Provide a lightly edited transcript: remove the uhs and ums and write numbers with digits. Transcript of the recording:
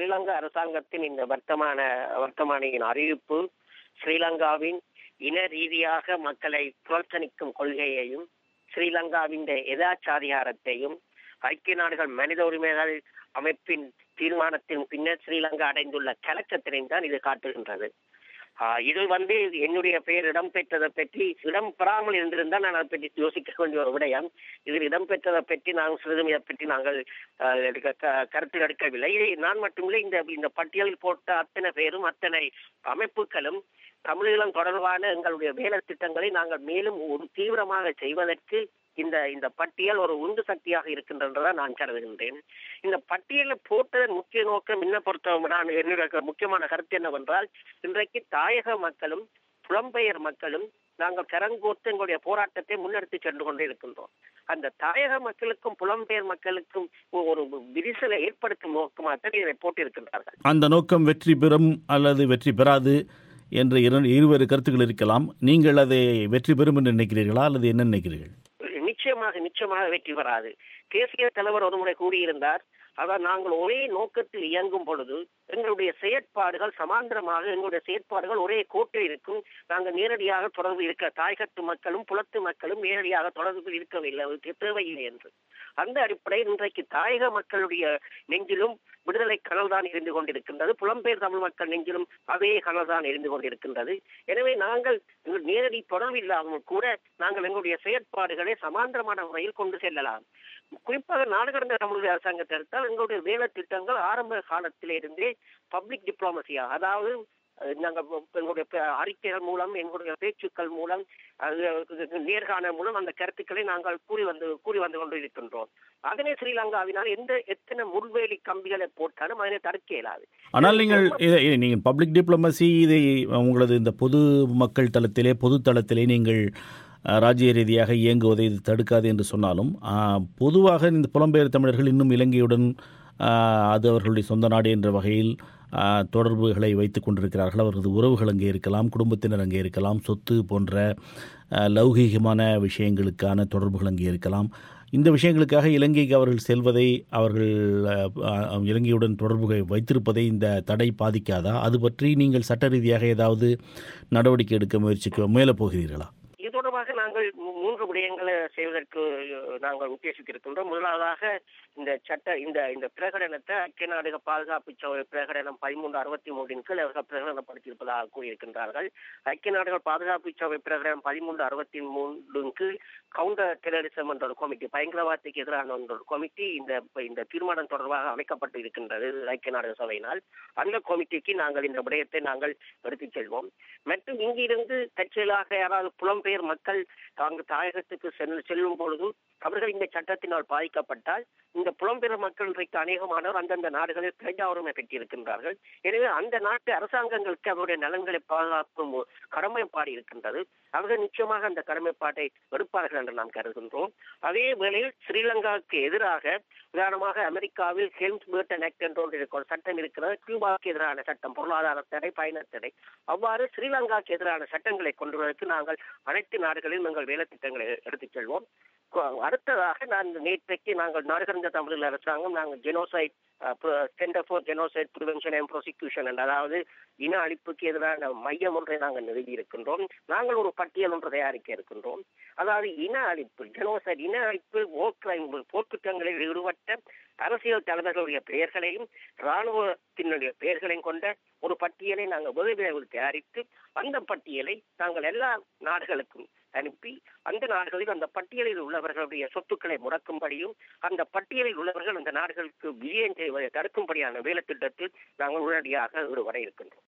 ஸ்ரீலங்கா அரசாங்கத்தின் இந்த வர்த்தமானியின் அறிவிப்பு ஸ்ரீலங்காவின் இன ரீதியாக மக்களை புறக்கணிக்கும் கொள்கையையும் ஸ்ரீலங்காவின் எதாச்சாதிகாரத்தையும் ஐக்கிய நாடுகள் மனித உரிமைகள் அமைப்பின் தீர்மானத்தின் பின்னர் ஸ்ரீலங்கா அடைந்துள்ள கலக்கத்தினையும் தான் இது காட்டுகின்றது. இது என்னுடைய பெயர் இடம்பெற்றதை பற்றி இடம்பெறாமல் இருந்திருந்தால் நான் அதை பற்றி யோசிக்க வேண்டிய ஒரு விடயம். இதில் இடம்பெற்றதை பற்றி நாங்கள் சிறிதும் இதை பற்றி நாங்கள் கருத்தில் எடுக்கவில்லை. நான் மட்டுமில்லை, இந்த பட்டியலில் போட்ட அத்தனை பேரும் அத்தனை அமைப்புகளும் தமிழீழம் தொடர்பான எங்களுடைய வேலை திட்டங்களை நாங்கள் மேலும் ஒரு தீவிரமாக செய்வதற்கு இந்த பட்டியல் ஒரு உந்து சக்தியாக இருக்கின்றதை நான் கருதுகின்றேன். இந்த பட்டியலை போட்டதன் முக்கிய நோக்கம் என்ன பொறுத்த நான் என்னுடைய முக்கியமான கருத்து என்னவென்றால், இன்றைக்கு தாயக மக்களும் புலம்பெயர் மக்களும் நாங்கள் கரங்கோர்த்து எங்களுடைய போராட்டத்தை முன்னெடுத்து சென்று கொண்டே இருக்கின்றோம். அந்த தாயக மக்களுக்கும் புலம்பெயர் மக்களுக்கும் ஒரு விரிசலை ஏற்படுத்தும் நோக்கமாக இதை போட்டிருக்கின்றார்கள். அந்த நோக்கம் வெற்றி பெறும் அல்லது வெற்றி பெறாது என்ற இருவேறு கருத்துக்கள் இருக்கலாம். நீங்கள் அதை வெற்றி பெறும் என்று நினைக்கிறீர்களா அல்லது என்ன நினைக்கிறீர்கள்? நிச்சயமாக வெற்றி பெறாது. தேசிய தலைவர் ஒருமுறை கூறியிருந்தார், அதான் நாங்கள் ஒரே நோக்கத்தில் இயங்கும் பொழுது எங்களுடைய செயற்பாடுகள் சமாந்தரமாக, எங்களுடைய செயற்பாடுகள் ஒரே கோட்டில் இருக்கும். நாங்கள் நேரடியாக தொடர்பு இருக்க தாயகத்து மக்களும் புலத்து மக்களும் நேரடியாக தொடர்பில் இருக்கவில்லை, தேவையில்லை என்று. அந்த அடிப்படையில் இன்றைக்கு தாயக மக்களுடைய நெஞ்சிலும் விடுதலை கனல் தான் இருந்து கொண்டிருக்கின்றது. புலம்பெயர் தமிழ் மக்கள் நெஞ்சிலும் அதே கனல் தான் இருந்து கொண்டிருக்கின்றது. எனவே நாங்கள் நேரடி தொடர்பு இல்லாமல் கூட நாங்கள் எங்களுடைய செயற்பாடுகளை சமாந்தரமான முறையில் கொண்டு செல்லலாம். குறிப்பாக நாடு கடந்த தமிழக அரசாங்கத்தை எடுத்தால் எங்களுடைய வேலை திட்டங்கள் ஆரம்ப காலத்திலிருந்தே பப்ளிக் டிப்ளோமசியா, அதாவது நாங்கள் எங்களுடைய அறிக்கைகள் மூலம், எங்களுடைய பேச்சுக்கள் மூலம், நேர்காணல் மூலம் அந்த கருத்துக்களை நாங்கள் கூறி வந்து கொண்டிருக்கின்றோம். அதனை ஸ்ரீலங்காவினால் எத்தனை முள்வேலி கம்பிகளை போட்டாலும் அதனை தடுக்க இயலாது. ஆனால் நீங்கள் பப்ளிக் டிப்ளமசி இதை உங்களது இந்த பொது மக்கள் தளத்திலே பொது தளத்திலே நீங்கள் ராஜ்ய ரீதியாக இயங்குவதை இது தடுக்காது என்று சொன்னாலும், பொதுவாக இந்த புலம்பெயர் தமிழர்கள் இன்னும் இலங்கையுடன் அது அவர்களுடைய சொந்த நாடு என்ற வகையில் தொடர்புகளை வைத்து கொண்டிருக்கிறார்கள். அவர்களது உறவுகள் அங்கே இருக்கலாம், குடும்பத்தினர் அங்கே இருக்கலாம், சொத்து போன்ற லௌகீகமான விஷயங்களுக்கான தொடர்புகள் அங்கே இருக்கலாம். இந்த விஷயங்களுக்காக இலங்கைக்கு அவர்கள் செல்வதை, அவர்கள் இலங்கையுடன் தொடர்புகளை வைத்திருப்பதை இந்த தடை பாதிக்காதா? அது பற்றி நீங்கள் சட்ட ரீதியாக ஏதாவது நடவடிக்கை எடுக்க முயலப் போகிறீர்களா? இது தொடர்பாக நாங்கள் 3 விடயங்களை செய்வதற்கு நாங்கள் உத்தேசித்திருக்கின்றோம். முதலாவதாக இந்த பிரகடனத்தை ஐக்கிய நாடுகள் பாதுகாப்பு சபை பிரகடனம் 1363 கீழ் அவர்கள் பிரகடனப்படுத்தியிருப்பதாக கூறியிருக்கின்றார்கள். ஐக்கிய நாடுகள் பாதுகாப்பு சபை பிரகடனம் 1363 கீழ் கவுண்டர் டெரரிசம் என்ற ஒரு கமிட்டி, பயங்கரவாதத்துக்கு எதிரான ஒரு கமிட்டி இந்த தீர்மானம் தொடர்பாக அமைக்கப்பட்டு இருக்கின்றது ஐக்கிய நாடுகள் சபையினால். அந்த கமிட்டிக்கு நாங்கள் இந்த விடயத்தை நாங்கள் எடுத்துச் செல்வோம். மற்றும் இங்கிருந்து தற்செயலாக யாராவது புலம்பெயர் மக்கள் அங்கு தாயகத்துக்கு செல்லும் பொழுது அவர்கள் இந்த சட்டத்தினால் பாதிக்கப்பட்டால், இந்த புலம்பெயர் மக்கள் இன்றைக்கு அநேகமானவர் அந்தந்த நாடுகளில் பிரஜா உரிமை பெற்றிருக்கின்றார்கள். எனவே அந்த நாட்டு அரசாங்கங்களுக்கு அவருடைய நலன்களை பாதுகாக்கும் கடமைப்பாடு இருக்கின்றது. அவர்கள் நிச்சயமாக அந்த கடமைப்பாட்டை எடுப்பார்கள் என்று நாம் கருதுகின்றோம். அதே வேளையில் ஸ்ரீலங்காவுக்கு எதிராக, உதாரணமாக அமெரிக்காவில் ஹெல்ம்ஸ்-பேர்டன் ஆக்ட் என்ற ஒரு சட்டம் இருக்கிறது. கியூபாவுக்கு எதிரான சட்டம், பொருளாதார தடை, பயண தடை. அவ்வாறு ஸ்ரீலங்காவுக்கு எதிரான சட்டங்களை கொண்டு வருவதற்கு நாங்கள் அனைத்து நாடுகளிலும் எங்கள் வேலை திட்டங்களை எடுத்துச் செல்வோம். அடுத்ததாக நேற்றைக்கு நாங்கள் நாடு கடந்த தமிழ் அரசாங்கம் நாங்கள் genocide centre for genocide prevention and prosecution, அதாவது இன அழிப்புக்கு எதிரான மையம் ஒன்றை நாங்கள் நிறுவி இருக்கின்றோம். நாங்கள் ஒரு பட்டியல் ஒன்று தயாரிக்க இருக்கின்றோம். அதாவது இன அழிப்பு, ஜெனோசைட், இன அழிப்பு, போர்க்குற்றங்களில் ஈடுபட்ட அரசியல் தலைவர்களுடைய பெயர்களையும் இராணுவத்தினுடைய பெயர்களையும் கொண்ட ஒரு பட்டியலை நாங்கள் விரைவில் தயாரித்து அந்த பட்டியலை நாங்கள் எல்லா நாடுகளுக்கும் அனுப்பி அந்த நாடுகளில் அந்த பட்டியலில் உள்ளவர்களுடைய சொத்துக்களை முடக்கும்படியும் அந்த பட்டியலில் உள்ளவர்கள் அந்த நாடுகளுக்கு விஜயம் செய்வதை தடுக்கும்படியான வேலை திட்டத்தில் நாங்கள் உடனடியாக ஈடுபட இருக்கின்றோம்.